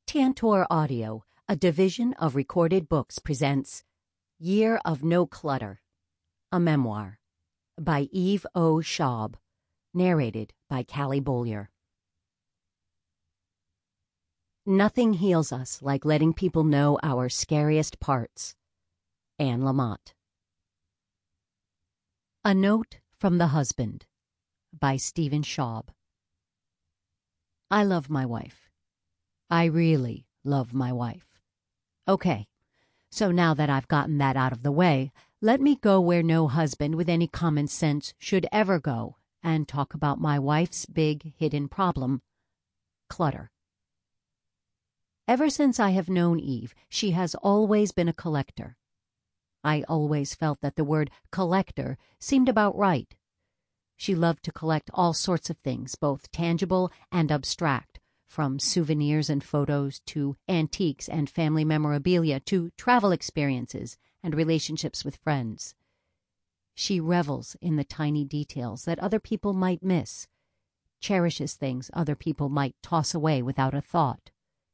Tantor Audio, a division of Recorded Books, presents Year of No Clutter, a memoir by Eve O. Schaub, narrated by Callie Bollier. Nothing heals us like letting people know our scariest parts. Anne Lamott. A Note from the Husband by Stephen Schaub. I love my wife. I really love my wife. Okay, so now that I've gotten that out of the way, let me go where no husband with any common sense should ever go and talk about my wife's big hidden problem, clutter. Ever since I have known Eve, she has always been a collector. I always felt that the word collector seemed about right. She loved to collect all sorts of things, both tangible and abstract, from souvenirs and photos to antiques and family memorabilia to travel experiences and relationships with friends. She revels in the tiny details that other people might miss, cherishes things other people might toss away without a thought.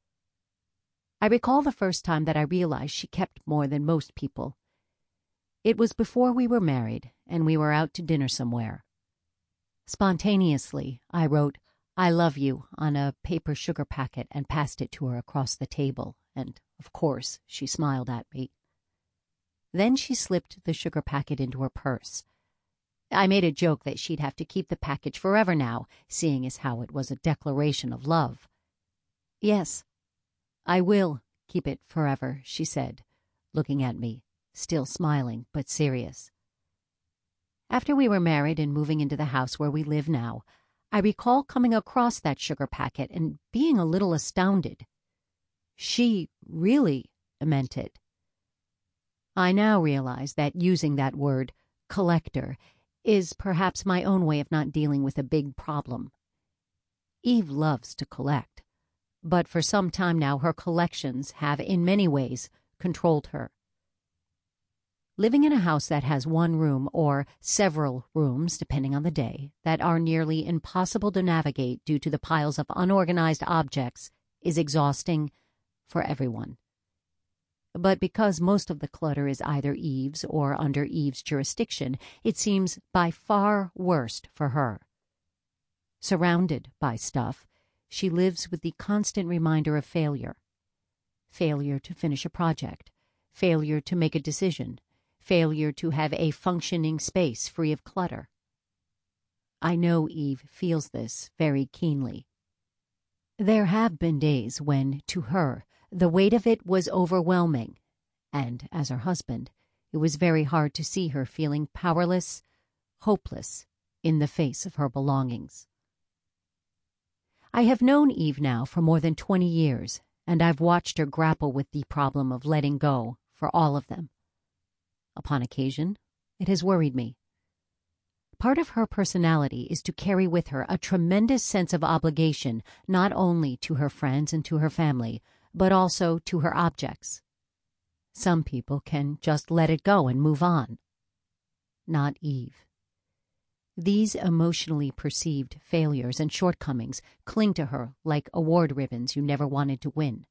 I recall the first time that I realized she kept more than most people. It was before we were married, and we were out to dinner somewhere. Spontaneously, I wrote, "I love you," on a paper sugar packet and passed it to her across the table, and, of course, she smiled at me. Then she slipped the sugar packet into her purse. I made a joke that she'd have to keep the package forever now, seeing as how it was a declaration of love. "Yes, I will keep it forever," she said, looking at me, still smiling but serious. After we were married and moving into the house where we live now, I recall coming across that sugar packet and being a little astounded. She really meant it. I now realize that using that word, collector, is perhaps my own way of not dealing with a big problem. Eve loves to collect, but for some time now her collections have in many ways controlled her. Living in a house that has one room or several rooms, depending on the day, that are nearly impossible to navigate due to the piles of unorganized objects is exhausting for everyone. But because most of the clutter is either Eve's or under Eve's jurisdiction, it seems by far worst for her. Surrounded by stuff, she lives with the constant reminder of failure. Failure to finish a project, failure to make a decision, failure to have a functioning space free of clutter. I know Eve feels this very keenly. There have been days when, to her, the weight of it was overwhelming, and, as her husband, it was very hard to see her feeling powerless, hopeless, in the face of her belongings. I have known Eve now for more than 20 years, and I've watched her grapple with the problem of letting go for all of them. Upon occasion, it has worried me. Part of her personality is to carry with her a tremendous sense of obligation, not only to her friends and to her family, but also to her objects. Some people can just let it go and move on. Not Eve. These emotionally perceived failures and shortcomings cling to her like award ribbons you never wanted to win.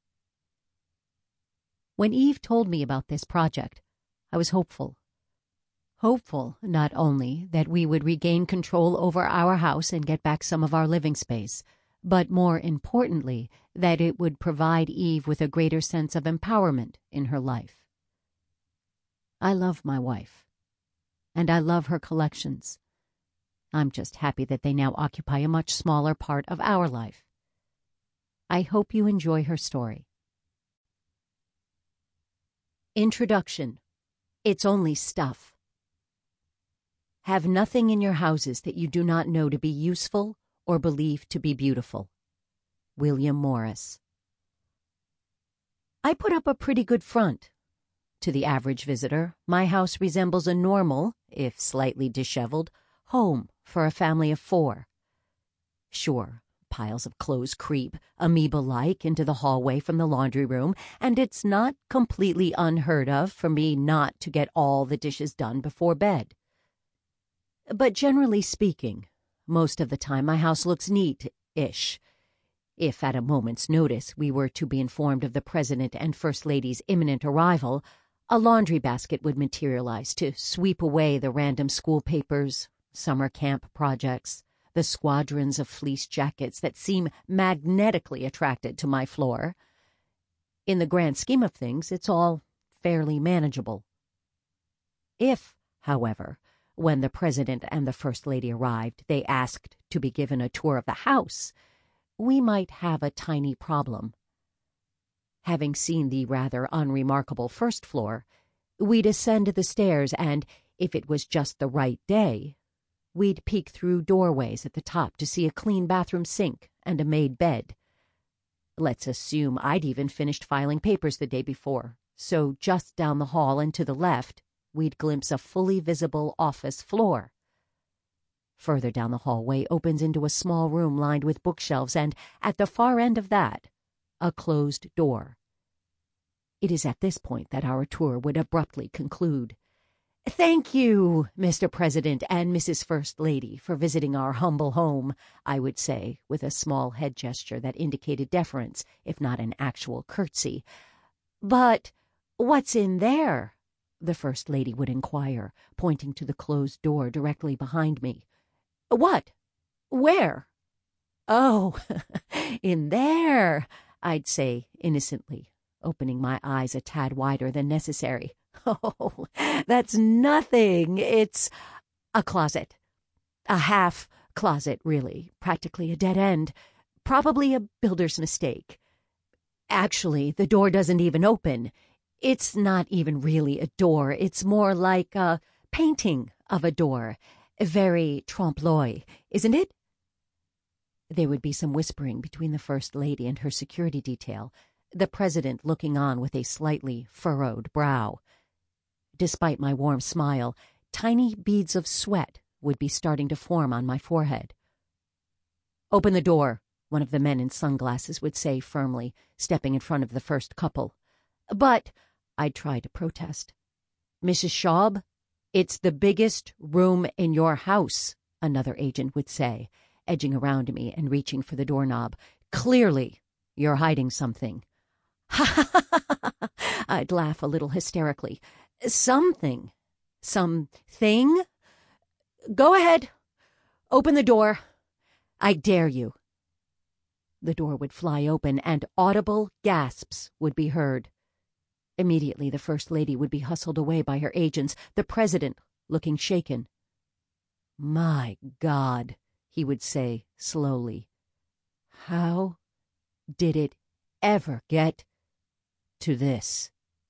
When Eve told me about this project, I was hopeful. Hopeful not only that we would regain control over our house and get back some of our living space, but more importantly, that it would provide Eve with a greater sense of empowerment in her life. I love my wife, and I love her collections. I'm just happy that they now occupy a much smaller part of our life. I hope you enjoy her story. Introduction. It's only stuff. Have nothing in your houses that you do not know to be useful or believe to be beautiful. William Morris. I put up a pretty good front. To the average visitor, my house resembles a normal, if slightly disheveled, home for a family of 4. Sure, piles of clothes creep, amoeba-like, into the hallway from the laundry room, and it's not completely unheard of for me not to get all the dishes done before bed. But generally speaking, most of the time my house looks neat-ish. If at a moment's notice we were to be informed of the President and First Lady's imminent arrival, a laundry basket would materialize to sweep away the random school papers, summer camp projects, the squadrons of fleece jackets that seem magnetically attracted to my floor. In the grand scheme of things, it's all fairly manageable. If, however, when the President and the First Lady arrived, they asked to be given a tour of the house, we might have a tiny problem. Having seen the rather unremarkable first floor, we'd ascend the stairs and, if it was just the right day, we'd peek through doorways at the top to see a clean bathroom sink and a made bed. Let's assume I'd even finished filing papers the day before, so just down the hall and to the left, we'd glimpse a fully visible office floor. Further down the hallway opens into a small room lined with bookshelves, and at the far end of that, a closed door. It is at this point that our tour would abruptly conclude. "Thank you, Mr. President and Mrs. First Lady, for visiting our humble home," I would say, with a small head gesture that indicated deference, if not an actual curtsy. "But what's in there?" the First Lady would inquire, pointing to the closed door directly behind me. "What? Where?" "Oh, in there," I'd say innocently, opening my eyes a tad wider than necessary. "Oh, that's nothing. It's a closet. A half closet, really. Practically a dead end. Probably a builder's mistake. Actually, the door doesn't even open. It's not even really a door. It's more like a painting of a door. Very trompe-l'oeil, isn't it?" There would be some whispering between the First Lady and her security detail, the President looking on with a slightly furrowed brow. Despite my warm smile, tiny beads of sweat would be starting to form on my forehead. "Open the door," one of the men in sunglasses would say firmly, stepping in front of the first couple. "But," I'd try to protest. "Mrs. Schaub, it's the biggest room in your house," another agent would say, edging around me and reaching for the doorknob. "Clearly, you're hiding something." "Ha ha ha ha!" I'd laugh a little hysterically. "Something? Something? Go ahead. Open the door. I dare you." The door would fly open, and audible gasps would be heard. Immediately, the First Lady would be hustled away by her agents, the President looking shaken. "My God," he would say slowly. "How did it ever get to this?"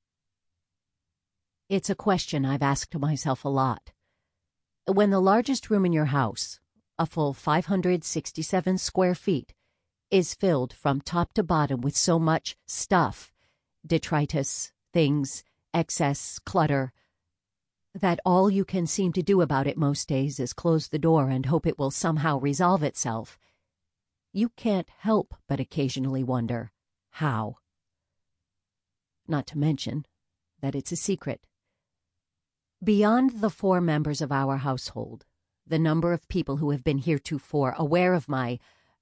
It's a question I've asked myself a lot. When the largest room in your house, a full 567 square feet, is filled from top to bottom with so much stuff, detritus, things, excess, clutter, that all you can seem to do about it most days is close the door and hope it will somehow resolve itself, you can't help but occasionally wonder how. Not to mention that it's a secret. Beyond the 4 members of our household, the number of people who have been heretofore aware of my,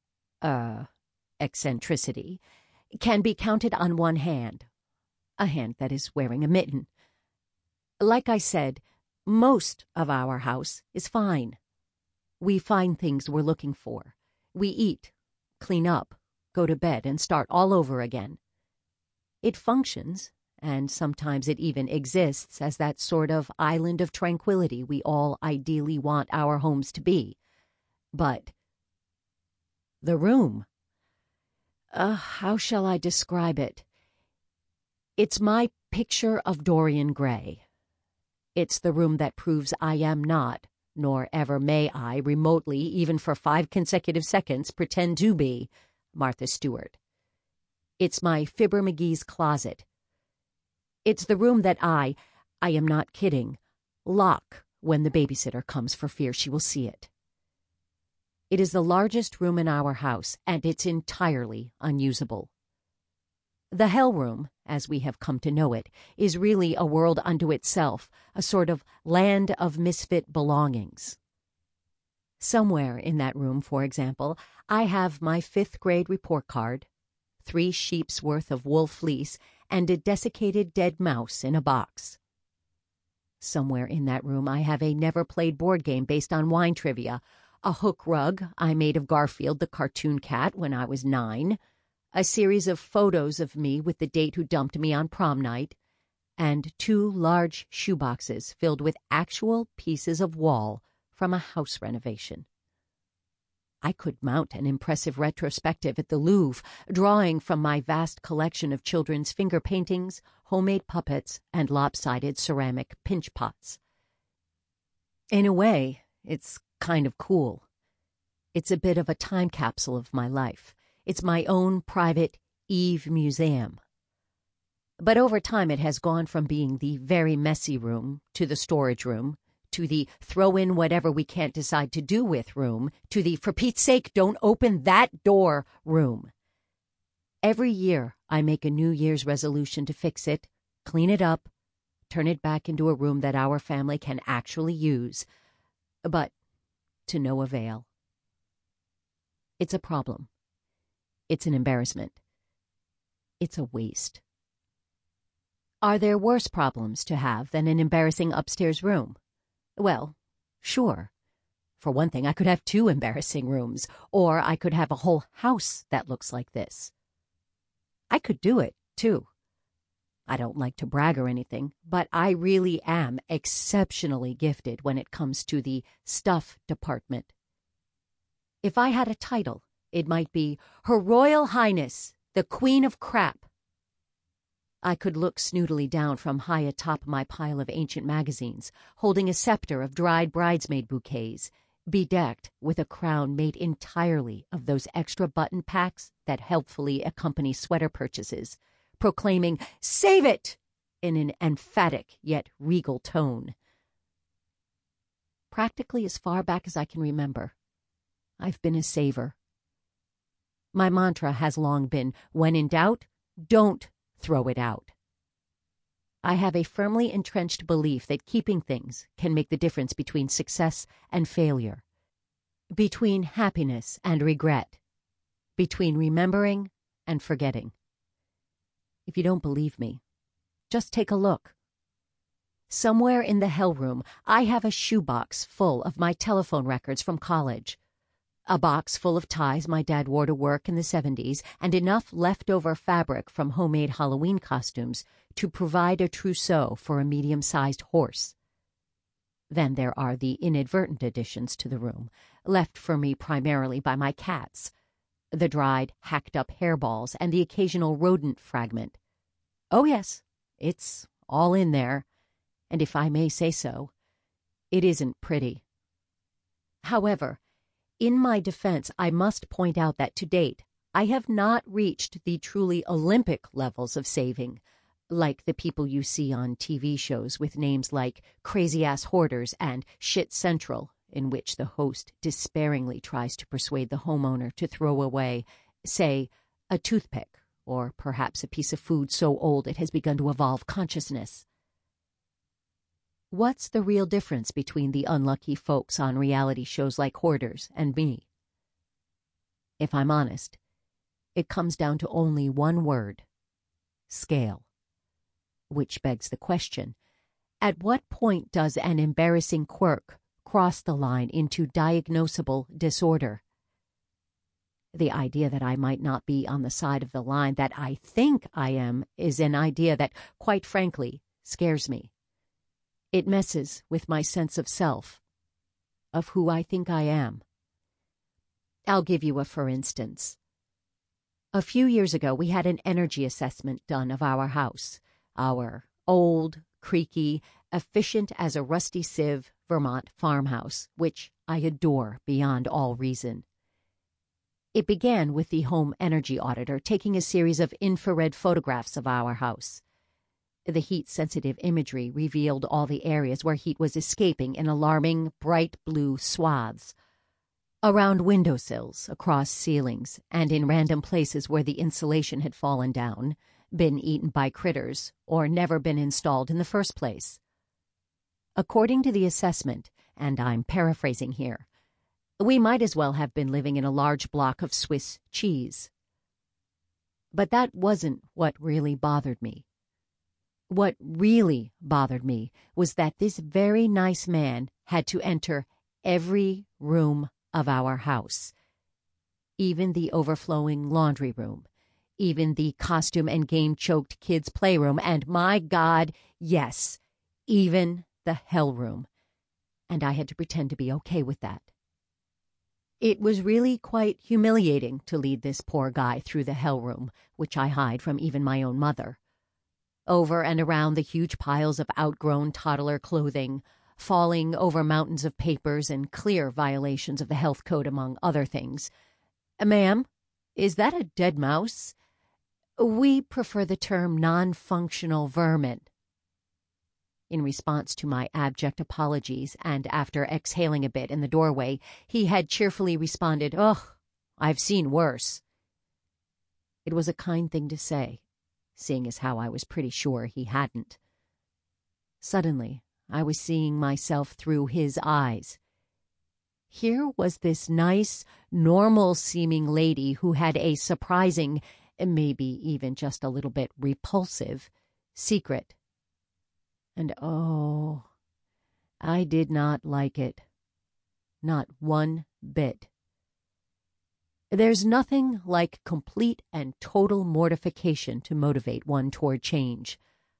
eccentricity can be counted on one hand, a hand that is wearing a mitten. Like I said, most of our house is fine. We find things we're looking for. We eat, clean up, go to bed, and start all over again. It functions, and sometimes it even exists as that sort of island of tranquility we all ideally want our homes to be. But the room, how shall I describe it? It's my picture of Dorian Gray. It's the room that proves I am not, nor ever may I remotely, even for 5 consecutive seconds, pretend to be Martha Stewart. It's my Fibber McGee's closet. It's the room that I am not kidding, lock when the babysitter comes for fear she will see it. It is the largest room in our house, and it's entirely unusable. The hell room, as we have come to know it, is really a world unto itself, a sort of land of misfit belongings. Somewhere in that room, for example, I have my 5th grade report card, 3 sheep's worth of wool fleece, and a desiccated dead mouse in a box. Somewhere in that room I have a never-played board game based on wine trivia, a hook rug I made of Garfield the cartoon cat when I was 9, a series of photos of me with the date who dumped me on prom night, and 2 large shoeboxes filled with actual pieces of wall from a house renovation. I could mount an impressive retrospective at the Louvre, drawing from my vast collection of children's finger paintings, homemade puppets, and lopsided ceramic pinch pots. In a way, it's kind of cool. It's a bit of a time capsule of my life. It's my own private Eve museum. But over time it has gone from being the very messy room to the storage room, to the throw in whatever we can't decide to do with room, to the for Pete's sake don't open that door room. Every year I make a New Year's resolution to fix it, clean it up, turn it back into a room that our family can actually use, but to no avail. It's a problem. It's an embarrassment. It's a waste. Are there worse problems to have than an embarrassing upstairs room? Well, sure. For one thing, I could have 2 embarrassing rooms, or I could have a whole house that looks like this. I could do it, too. I don't like to brag or anything, but I really am exceptionally gifted when it comes to the stuff department. If I had a title, it might be Her Royal Highness, the Queen of Crap. I could look snootily down from high atop my pile of ancient magazines, holding a scepter of dried bridesmaid bouquets, bedecked with a crown made entirely of those extra button packs that helpfully accompany sweater purchases, proclaiming, "Save it!" in an emphatic yet regal tone. Practically as far back as I can remember, I've been a saver. My mantra has long been, when in doubt, don't throw it out. I have a firmly entrenched belief that keeping things can make the difference between success and failure, between happiness and regret, between remembering and forgetting. If you don't believe me, just take a look. Somewhere in the hell room, I have a shoebox full of my telephone records from college, a box full of ties my dad wore to work in the 70s, and enough leftover fabric from homemade Halloween costumes to provide a trousseau for a medium-sized horse. Then there are the inadvertent additions to the room, left for me primarily by my cats, the dried, hacked-up hairballs and the occasional rodent fragment. Oh yes, it's all in there, and if I may say so, it isn't pretty. However, in my defense, I must point out that to date, I have not reached the truly Olympic levels of saving, like the people you see on TV shows with names like Crazy Ass Hoarders and Shit Central, in which the host despairingly tries to persuade the homeowner to throw away, say, a toothpick, or perhaps a piece of food so old it has begun to evolve consciousness. What's the real difference between the unlucky folks on reality shows like Hoarders and me? If I'm honest, it comes down to only one word: scale. Which begs the question, at what point does an embarrassing quirk cross the line into diagnosable disorder? The idea that I might not be on the side of the line that I think I am is an idea that, quite frankly, scares me. It messes with my sense of self, of who I think I am. I'll give you a for instance. A few years ago, we had an energy assessment done of our house, our old, creaky, efficient as a rusty sieve Vermont farmhouse, which I adore beyond all reason. It began with the home energy auditor taking a series of infrared photographs of our house. The heat-sensitive imagery revealed all the areas where heat was escaping in alarming, bright blue swaths. Around windowsills, across ceilings, and in random places where the insulation had fallen down, been eaten by critters, or never been installed in the first place. According to the assessment, and I'm paraphrasing here, We might as well have been living in a large block of Swiss cheese. But that wasn't what really bothered me. What really bothered me was that this very nice man had to enter every room of our house, even the overflowing laundry room, even the costume and game-choked kids' playroom, and my God, yes, even the hell room. And I had to pretend to be okay with that. It was really quite humiliating to lead this poor guy through the hell room, which I hide from even my own mother. Over and around the huge piles of outgrown toddler clothing, falling over mountains of papers and clear violations of the health code, among other things. Ma'am, is that a dead mouse? We prefer the term non-functional vermin. In response to my abject apologies, and after exhaling a bit in the doorway, he had cheerfully responded, "Ugh, I've seen worse." It was a kind thing to say, seeing as how I was pretty sure he hadn't. Suddenly, I was seeing myself through his eyes. Here was this nice, normal-seeming lady who had a surprising, maybe even just a little bit repulsive, secret. And oh, I did not like it. Not one bit. There's nothing like complete and total mortification to motivate one toward change.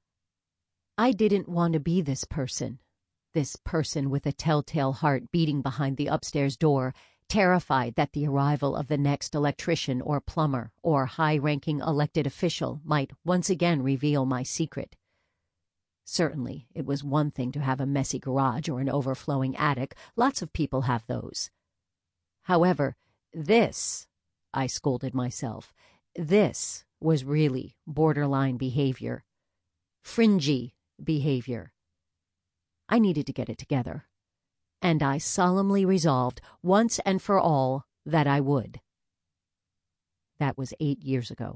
I didn't want to be this person with a telltale heart beating behind the upstairs door, terrified that the arrival of the next electrician or plumber or high-ranking elected official might once again reveal my secret. Certainly, it was one thing to have a messy garage or an overflowing attic. Lots of people have those. However, this, I scolded myself, this was really borderline behavior. Fringy behavior. I needed to get it together. And I solemnly resolved, once and for all, that I would. That was 8 years ago.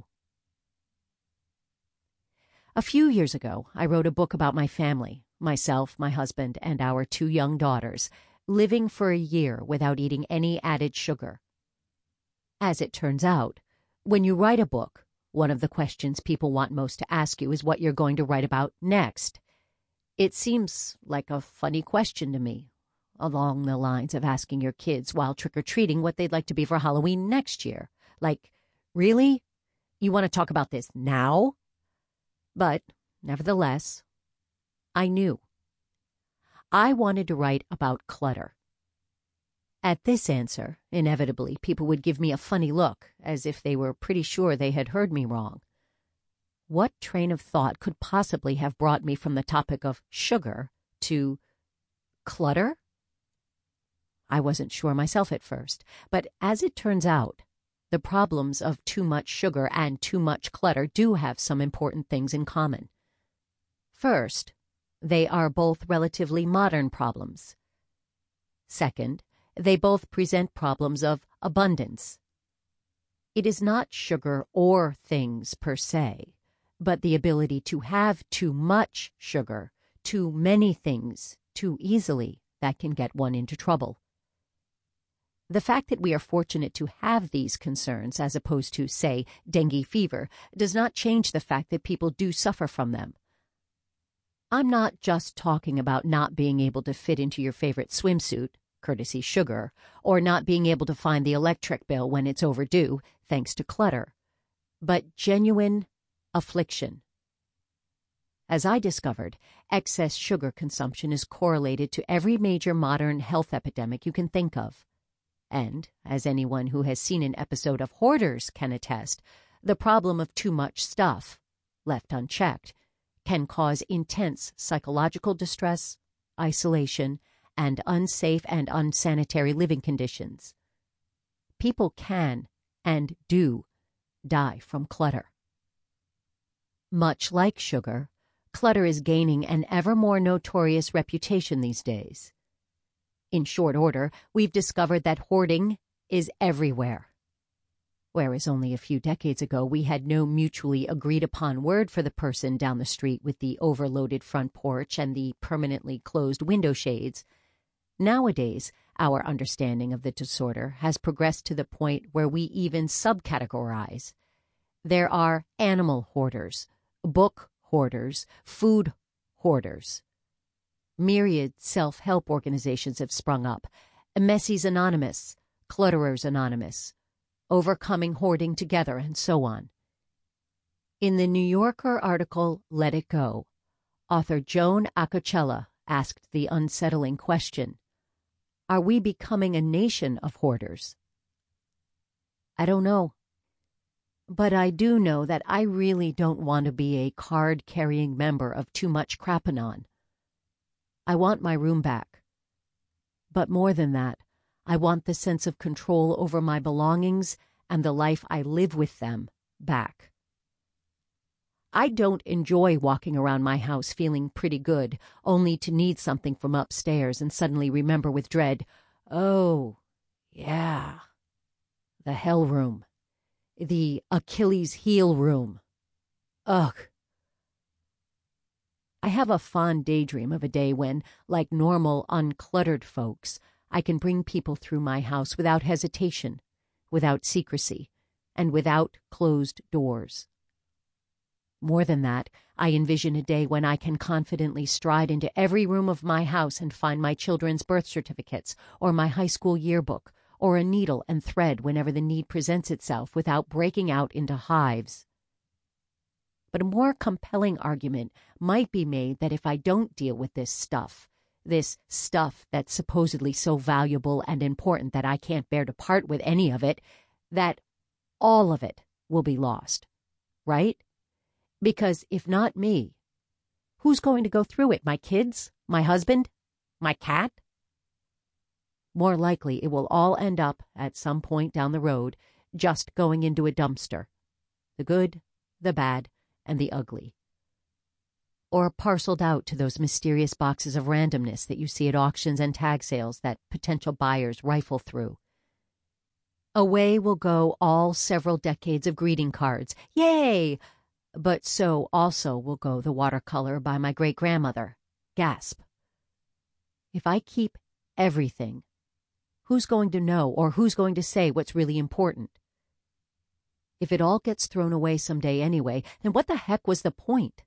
A few years ago, I wrote a book about my family, myself, my husband, and our 2 young daughters, living for a year without eating any added sugar. As it turns out, when you write a book, one of the questions people want most to ask you is what you're going to write about next. It seems like a funny question to me, along the lines of asking your kids while trick-or-treating what they'd like to be for Halloween next year. Like, really? You want to talk about this now? But, nevertheless, I knew. I wanted to write about clutter. At this answer, inevitably, people would give me a funny look, as if they were pretty sure they had heard me wrong. What train of thought could possibly have brought me from the topic of sugar to clutter? I wasn't sure myself at first, but as it turns out, the problems of too much sugar and too much clutter do have some important things in common. First, they are both relatively modern problems. Second, they both present problems of abundance. It is not sugar or things per se, but the ability to have too much sugar, too many things, too easily, that can get one into trouble. The fact that we are fortunate to have these concerns, as opposed to, say, dengue fever, does not change the fact that people do suffer from them. I'm not just talking about not being able to fit into your favorite swimsuit, courtesy sugar, or not being able to find the electric bill when it's overdue, thanks to clutter, but genuine affliction. As I discovered, excess sugar consumption is correlated to every major modern health epidemic you can think of. And, as anyone who has seen an episode of Hoarders can attest, the problem of too much stuff, left unchecked, can cause intense psychological distress, isolation, and unsafe and unsanitary living conditions. People can, and do, die from clutter. Much like sugar, clutter is gaining an ever more notorious reputation these days. In short order, we've discovered that hoarding is everywhere. Whereas only a few decades ago we had no mutually agreed-upon word for the person down the street with the overloaded front porch and the permanently closed window shades, nowadays Our understanding of the disorder has progressed to the point where we even subcategorize. There are animal hoarders, book hoarders, food hoarders. Myriad self-help organizations have sprung up. Messies Anonymous, Clutterers Anonymous, Overcoming Hoarding Together, and so on. In the New Yorker article Let It Go, author Joan Acocella asked the unsettling question, are we becoming a nation of hoarders? I don't know. But I do know that I really don't want to be a card-carrying member of Too Much Crapanon. I want my room back. But more than that, I want the sense of control over my belongings and the life I live with them back. I don't enjoy walking around my house feeling pretty good, only to need something from upstairs and suddenly remember with dread, oh, yeah, the hell room, the Achilles heel room. Ugh. I have a fond daydream of a day when, like normal, uncluttered folks, I can bring people through my house without hesitation, without secrecy, and without closed doors. More than that, I envision a day when I can confidently stride into every room of my house and find my children's birth certificates, or my high school yearbook, or a needle and thread whenever the need presents itself without breaking out into hives. But a more compelling argument might be made that if I don't deal with this stuff that's supposedly so valuable and important that I can't bear to part with any of it, that all of it will be lost, right? Because if not me, who's going to go through it? My kids? My husband? My cat? More likely it will all end up, at some point down the road, just going into a dumpster. The good, the bad, and the ugly. Or parceled out to those mysterious boxes of randomness that you see at auctions and tag sales that potential buyers rifle through. Away will go all several decades of greeting cards. Yay! But so also will go the watercolor by my great-grandmother. Gasp. If I keep everything, who's going to know or who's going to say what's really important? If it all gets thrown away someday anyway, then what the heck was the point?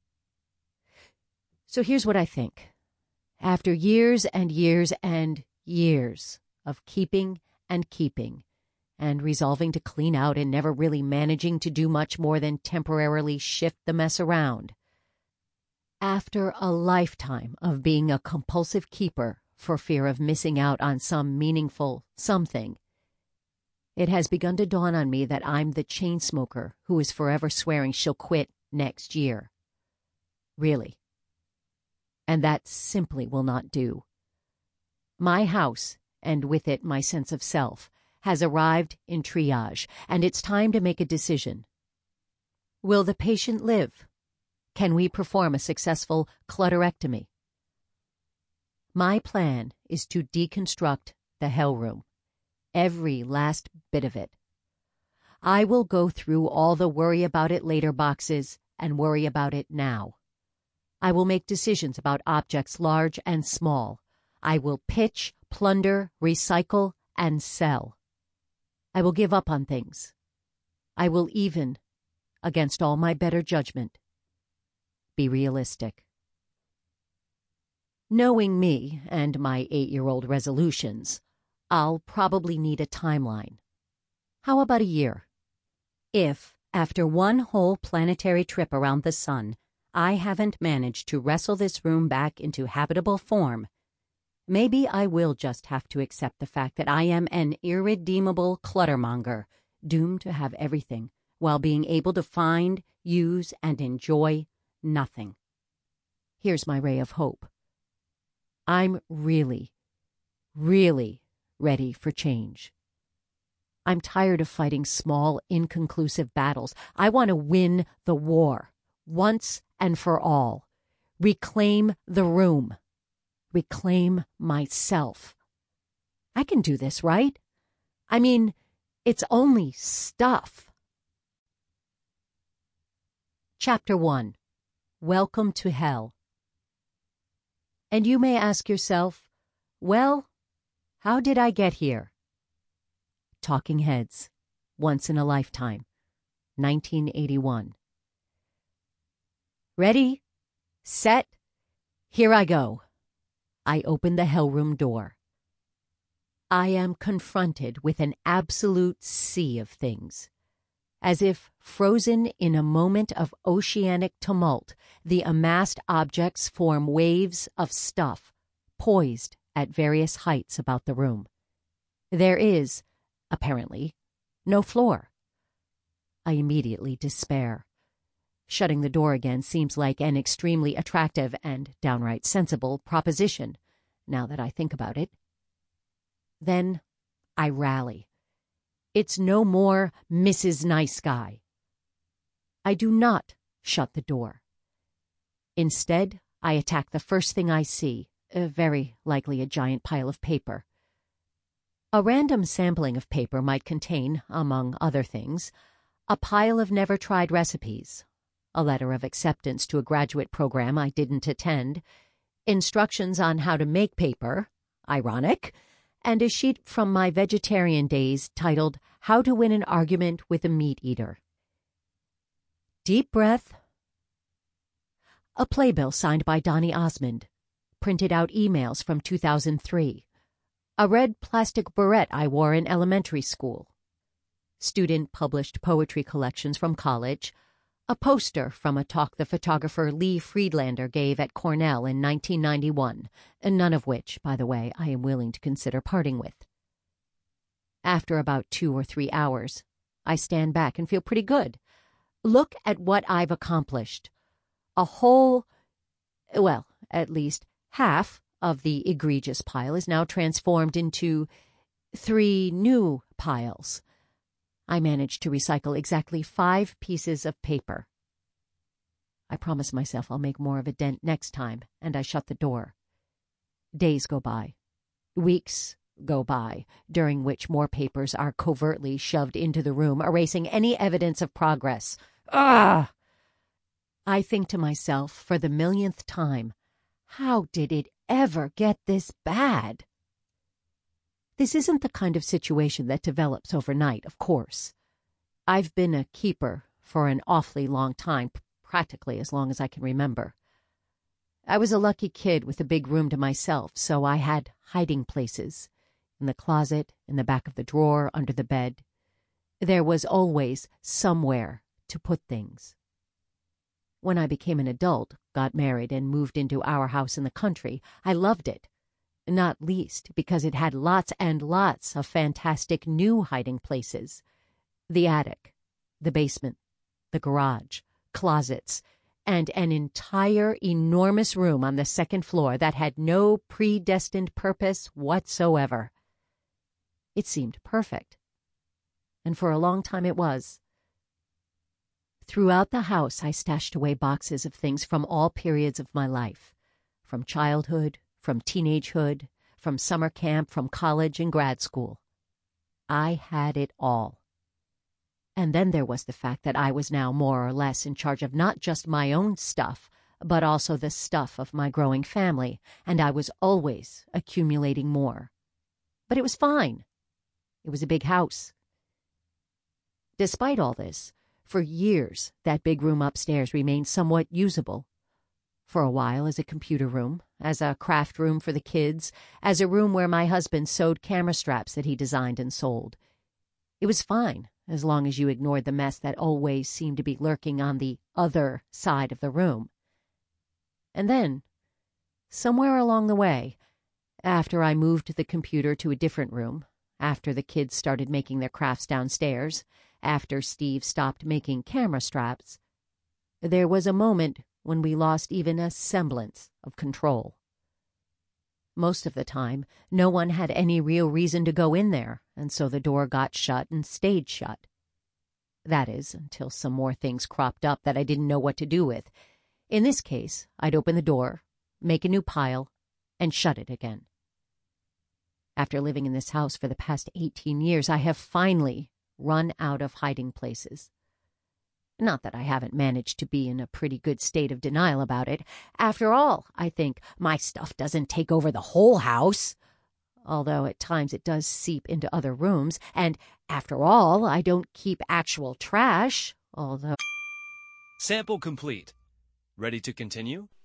So here's what I think. After years and years and years of keeping and resolving to clean out and never really managing to do much more than temporarily shift the mess around, after a lifetime of being a compulsive keeper for fear of missing out on some meaningful something, it has begun to dawn on me that I'm the chain smoker who is forever swearing she'll quit next year. Really. And that simply will not do. My house, and with it my sense of self, has arrived in triage, and it's time to make a decision. Will the patient live? Can we perform a successful clutterectomy? My plan is to deconstruct the hell room, every last bit of it. I will go through all the worry about it later boxes and worry about it now. I will make decisions about objects large and small. I will pitch, plunder, recycle, and sell. I will give up on things. I will even, against all my better judgment, be realistic. Knowing me and my 8-year-old resolutions, I'll probably need a timeline. How about a year? If, after one whole planetary trip around the sun, I haven't managed to wrestle this room back into habitable form, maybe I will just have to accept the fact that I am an irredeemable cluttermonger, doomed to have everything, while being able to find, use, and enjoy nothing. Here's my ray of hope. I'm really, really ready for change. I'm tired of fighting small, inconclusive battles. I want to win the war, once and for all. Reclaim the room. Reclaim myself. I can do this, right? I mean, it's only stuff. Chapter 1. Welcome to Hell. And you may ask yourself, well, How did I get here? Talking Heads, Once in a Lifetime, 1981. Ready, set, here I go. I open the hellroom door. I am confronted with an absolute sea of things. As if frozen in a moment of oceanic tumult, the amassed objects form waves of stuff, poised at various heights about the room. There is, apparently, no floor. I immediately despair. Shutting the door again seems like an extremely attractive and downright sensible proposition, now that I think about it. Then I rally. It's no more Mrs. Nice Guy. I do not shut the door. Instead, I attack the first thing I see, very likely a giant pile of paper. A random sampling of paper might contain, among other things, a pile of never-tried recipes, a letter of acceptance to a graduate program I didn't attend, instructions on how to make paper, ironic, and a sheet from my vegetarian days titled How to Win an Argument with a Meat Eater. Deep breath. A playbill signed by Donny Osmond. Printed out emails from 2003. A red plastic beret I wore in elementary school. Student-published poetry collections from college. A poster from a talk the photographer Lee Friedlander gave at Cornell in 1991, none of which, by the way, I am willing to consider parting with. After about 2 or 3 hours, I stand back and feel pretty good. Look at what I've accomplished. A whole, well, at least half of the egregious pile is now transformed into 3 new piles. I managed to recycle exactly 5 pieces of paper. I promise myself I'll make more of a dent next time, and I shut the door. Days go by. Weeks go by, during which more papers are covertly shoved into the room, erasing any evidence of progress. Ah! I think to myself, for the millionth time, how did it ever get this bad? This isn't the kind of situation that develops overnight, of course. I've been a keeper for an awfully long time, practically as long as I can remember. I was a lucky kid with a big room to myself, so I had hiding places. In the closet, in the back of the drawer, under the bed. There was always somewhere to put things. When I became an adult, got married, and moved into our house in the country, I loved it. Not least because it had lots and lots of fantastic new hiding places. The attic, the basement, the garage, closets, and an entire enormous room on the second floor that had no predestined purpose whatsoever. It seemed perfect. And for a long time it was. Throughout the house I stashed away boxes of things from all periods of my life, from childhood, from teenagehood, from summer camp, from college and grad school. I had it all. And then there was the fact that I was now more or less in charge of not just my own stuff, but also the stuff of my growing family, and I was always accumulating more. But it was fine. It was a big house. Despite all this, for years that big room upstairs remained somewhat usable. For a while as a computer room, as a craft room for the kids, as a room where my husband sewed camera straps that he designed and sold. It was fine, as long as you ignored the mess that always seemed to be lurking on the other side of the room. And then, somewhere along the way, after I moved the computer to a different room, after the kids started making their crafts downstairs, after Steve stopped making camera straps, there was a moment when we lost even a semblance of control. Most of the time, no one had any real reason to go in there, and so the door got shut and stayed shut. That is, until some more things cropped up that I didn't know what to do with. In this case, I'd open the door, make a new pile, and shut it again. After living in this house for the past 18 years, I have finally run out of hiding places. Not that I haven't managed to be in a pretty good state of denial about it. After all, I think, my stuff doesn't take over the whole house. although at times it does seep into other rooms. And after all, I don't keep actual trash, although... Sample complete. Ready to continue?